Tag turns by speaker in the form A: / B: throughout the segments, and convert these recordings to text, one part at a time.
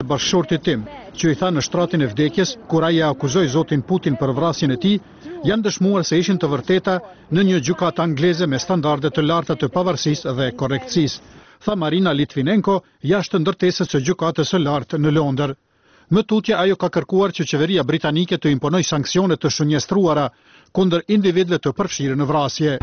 A: Bashkëshortit tim, që i tha në shtratin e vdekjes, kur ai akuzoi zotin Putin për vrasjen e tij, janë dëshmuar se ishin të vërteta në një gjykatë angleze me standarde të larta të pavarësisë dhe korrektësisë, tha Marina Litvinenko jashtë ndërtesës së gjykatës së lartë në Londër. Më tutje ajo ka kërkuar që qeveria britanike të imponojë sanksione të shënjestruara kundër individëve të përfshirë në vrasje.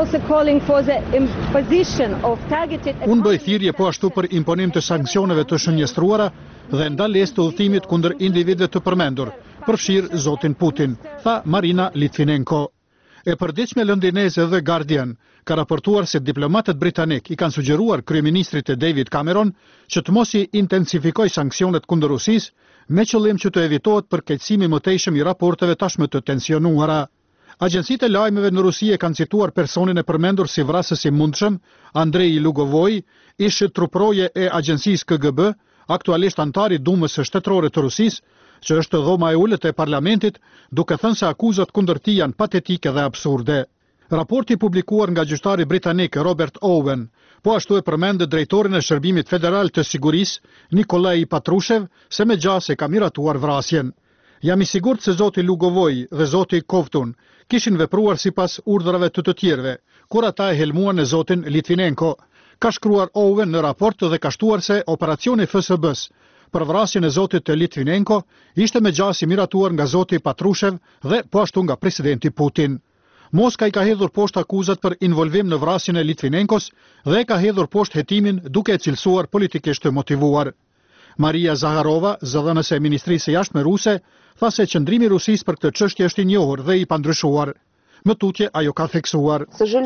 A: Unë bëj thirrje po ashtu për imponim të sanksioneve të shënjestruara dhe ndalesë të udhëtimit kundër individëve të përmendur, përfshirë zotin Putin, tha Marina Litvinenko. E përditshme londineze The Guardian ka raportuar se diplomatët britanik i kanë sugjeruar kryeministrit e David Cameron që të mos i intensifikoj sanksionet kundër Rusisë, me qëllim që të evitohet përkeqësimi më tejshëm i raporteve tashmë të tensionuara. Agjencitë e lajmeve në Rusi e kanë cituar personin e përmendur si vrasës i mundshëm, Andrei Lugovoi, ish truproje e agjencisë KGB, aktualisht antar i Dumës së Shtetërore të Rusisë, që është dhoma e ulët e parlamentit, duke thënë se akuzat kundër tij janë patetike dhe absurde. Raporti publikuar nga gjyqtari britanik Robert Owen, po ashtu e përmendë drejtorin e Shërbimit Federal të Sigurisë, Nikolai Patrushev, se me gjase ka miratuar vrasjen. Jam i sigurt se zoti Lugovoi dhe zoti Kovtun kishin vepruar sipas urdhrave të tjerëve, kur ata e helmuan në zotin Litvinenko, ka shkruar Owen në raport dhe ka shtuar se operacioni FSB-s për vrasjen e zotit të Litvinenko ishte me gjase miratuar nga zoti Patrushev dhe po ashtu nga presidenti Putin. Moska i ka hedhur poshtë akuzat për involvim në vrasjen e Litvinenkos dhe ka hedhur poshtë hetimin duke e cilësuar politikisht të motivuar. Maria Zaharova, zëdhënëse e Ministrisë së Jashtme ruse, tha se qëndrimi i Rusisë për këtë çështje është i njohur dhe i pandryshuar. Më tutje ajo ka theksuar.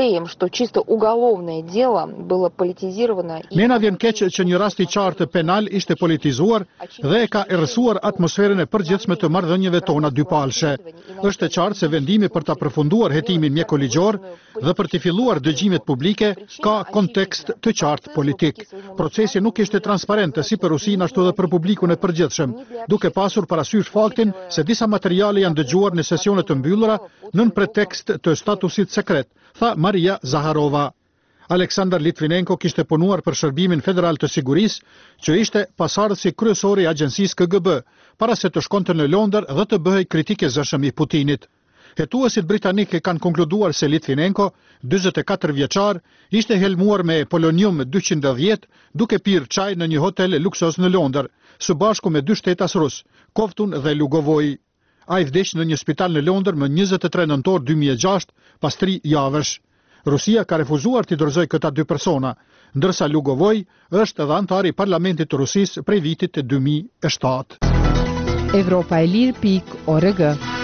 A: Ne na vjen keq që një rast i qartë penal ishte politizuar dhe e ka errësuar atmosferën e përgjithshme të marrëdhënieve tona dypalshe. Është e qartë se vendimi për ta përfunduar hetimin mjekoligjor dhe për të filluar dëgjimet publike ka kontekst të qartë politik. Procesi nuk ishte transparent si për Rusinë ashtu edhe për publikun e përgjithshëm, duke pasur parasysh faktin se disa materiale janë dëgjuar në sesione të mbyllura nën pretekst të statusit sekret, tha Maria Zaharova. Aleksandar Litvinenko kishte punuar për Shërbimin Federal të Sigurisë, që ishte pasardhësi kryesor i agjencisë KGB, para se të shkonte në Londër dhe të bëhej kritik e zëshëm i Putinit. Hetuesit britanikë kanë konkluduar se Litvinenko, 44 vjeçar, ishte helmuar me polonium 210 duke pirë çaj në një hotel luksos në Londër, së bashku me 2 shtetas rus, Kovtun dhe Lugovoi. Ai vdeq në një spital në Londër më 23 nëntor 2006, pas 3 javësh. Rusia ka refuzuar të dorëzojë këta 2 persona, ndërsa Lugovoi është edhe antar i Parlamentit të Rusisë prej vitit 2007.
B: Evropaelir.org.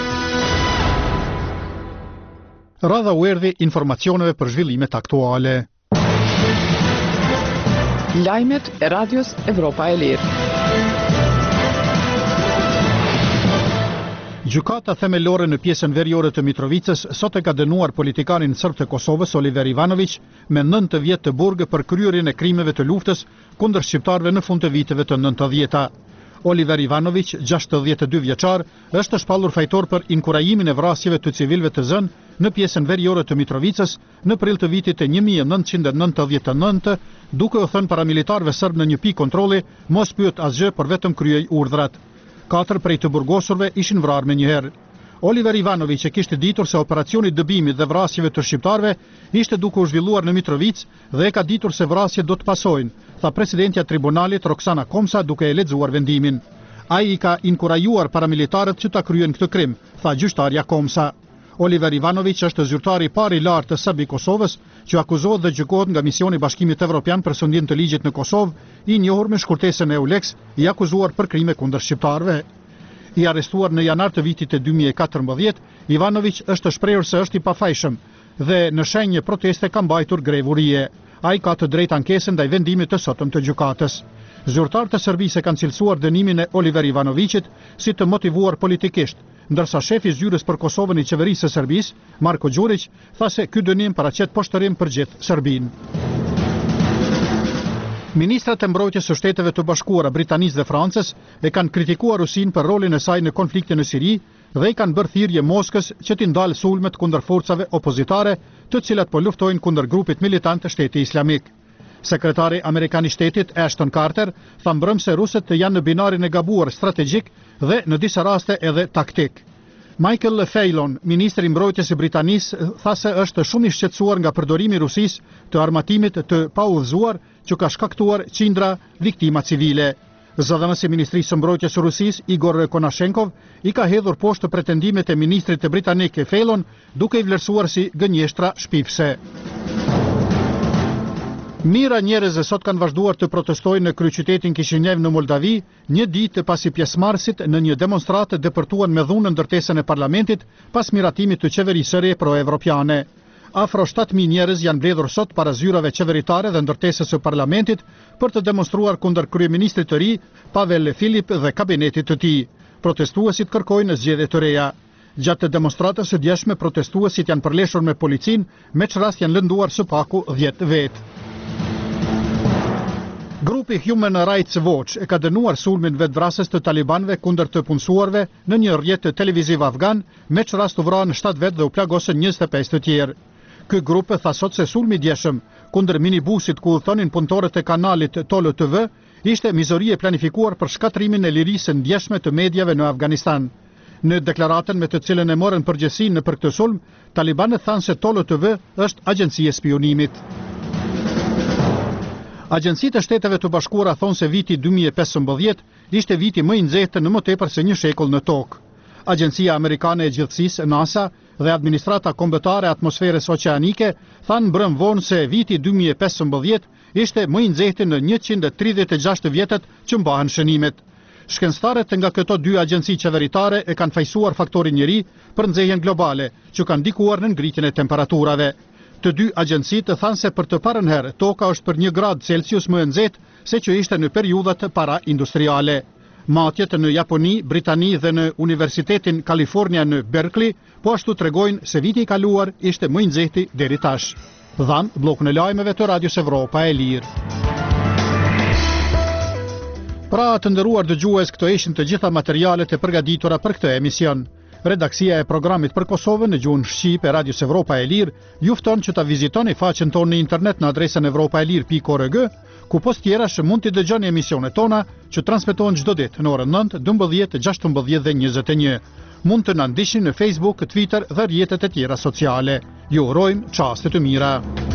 A: Radha u erdhi informacioneve për zhvillimet aktuale.
B: Lajmet e radios Evropa e Lirë.
A: Gjykata themelore në pjesën veriore të Mitrovicës sot e ka dënuar politikanin serb të Kosovës Oliver Ivanović me 9 vjet të burg për kryerjen e krimeve të luftës kundër shqiptarëve në fund të viteve të 90-ta. Oliver Ivanović, 62 vjeçar, është shpallur fajtor për inkurajimin e vrasjeve të civilëve të zënë në pjesën veriore të Mitrovicës në prill të vitit 1999, duke u thënë paramilitarëve serb në një pikë kontrolli mos pyet asgjë por vetëm kryej urdhrat. 4 prej të burgosurve ishin vrarë me njëherë. Oliver Ivanović e kishte ditur se operacioni i dëbimit dhe vrasjeve të shqiptarëve ishte duke u zhvilluar në Mitrovicë dhe e ka ditur se vrasjet do të pasojnë, tha presidentja e tribunalit Roksana Komsa duke e lexuar vendimin. Ai i ka inkurajuar paramilitarët që ta kryejnë këtë krim, tha gjyqtarja Komsa. Oliver Ivanović është zyrtari i parë i lartë të SBA i Kosovës, që akuzohet dhe gjykohet nga Misioni i Bashkimit Evropian për sundjen të ligjit në Kosovë, i njohur me shkurtesën EULEX, i akuzuar për krime kundër shqiptarëve. I arrestuar në janar të vitit 2014, Ivanović është shprehur se është i pafajshëm dhe në shenjë proteste ka mbajtur grevurie. Ai ka të drejtë ankesën ndaj vendimit të sotëm të gjykatës. Zyrtarët e Serbisë kanë cilësuar dënimin e Oliver Ivanovićit si të motivuar politikisht, ndërsa shefi i zyrës për Kosovën i qeverisë së Serbisë, Marko Đurić, tha se ky dënim paraqet poshtërim për gjithë Serbinë. Ministrat e mbrojtjes së Shteteve të Bashkuara, Britanisë dhe Francës e kanë kritikuar Rusinë për rolin e saj në konfliktin në Siri dhe i kanë bërë thirrje Moskës që t'i ndalë sulmet kundër forcave opozitare, të cilat po luftojnë kundër grupit militant të Shtetit Islamik. Sekretari Amerikan I Shtetit Ashton Carter tha mbrëm se rusët janë në binarin e gabuar strategjik dhe në disa raste edhe taktik. Michael Fallon, ministri I mbrojtjes I Britanisë, tha se është shumë I shqetësuar nga përdorimi I Rusisë të armatimit të paudhëzuar që ka shkaktuar qindra viktima civile. Zëdhënësi I Ministrisë së Mbrojtjes së Rusisë, Igor Konashenkov, I ka hedhur poshtë pretendimet e ministrit të britanik Fallon, duke I vlerësuar si gënjeshtra shpifse. Mira njerëz sot kanë vazhduar të protestojnë në kryeqytetin Kishinev në Moldavi, një ditë pasi pjesëmarrësit në një demonstratë depërtuan me dhunë ndërtesën e parlamentit pas miratimit të qeverisë së re pro-evropiane. Afro 7.000 njerëz janë mbledhur sot para zyrave qeveritare dhe ndërtesës së parlamentit për të demonstruar kundër kryeministrit të ri, Pavel Filip dhe kabinetit të tij. Protestuesit kërkojnë zgjedhje të reja. Gjatë demonstratës së djeshme protestuesit janë përleshur me policinë, me çrast janë lënduar së paku 10 vetë. Grupi Human Rights Watch e ka dënuar sulmin vetvrasës të talibanëve kundër të punësuarve në një rrjet televiziv afgan, me çrast u vranë 7 vetë dhe u plagosën 25 të tjerë. Ky grup tha sot se sulmi I djeshëm kundër minibusit ku udhëtonin punëtorët e kanalit Tolo TV ishte mizori e planifikuar për shkatrimin e lirisë ndjeshme të mediave në Afganistan. Në deklaratën me të cilën e morën përgjegjësinë për këtë sulm, talibanët thanë se Tolo TV është agjenci e spionimit. Agjencitë e Shteteve të Bashkuara thonë se viti 2015 ishte viti më I nxehtë në më tepër se një shekull në tokë. Agjencia Amerikane e Gjithësisë NASA dhe Administrata Kombëtare e Atmosferës Oqeanike thanë mbrëm vonë se viti 2015 ishte më I nxehtë në 136 vjetët që mbahen shënimet. Shkencëtarët nga këto dy agjenci qeveritare e kanë fajsuar faktorin njeri për nxehjen globale, që kanë ndikuar në ngritjen e temperaturave. Të dy agjencitë thanë se për të parën herë toka është për 1 gradë Celsius më e nxehtë se që ishte në periudhat para industriale. Matjet në Japoni, Britani dhe në Universitetin Kalifornia në Berkeley po ashtu tregojnë se viti I kaluar ishte më I nxehti deri tash. Dhan bllokun e lajmeve të Radios Evropa e Lirë. Pra të nderuar dëgjues, këto ishin të gjitha materialet e përgatitura për këtë emision. Redaksia e programit për Kosovën në gjuhën shqipe e Radios Evropa e Lirë ju fton që ta vizitoni faqen tonë në internet në adresën evropaelir.org, ku post tjerash mund të dëgjoni emisionet tona që transmetohen çdo ditë në orën 9, 12, 16 dhe 21. Mund të na ndiqni në Facebook, Twitter dhe rrjetet e tjera sociale. Ju urojmë çaste të mira.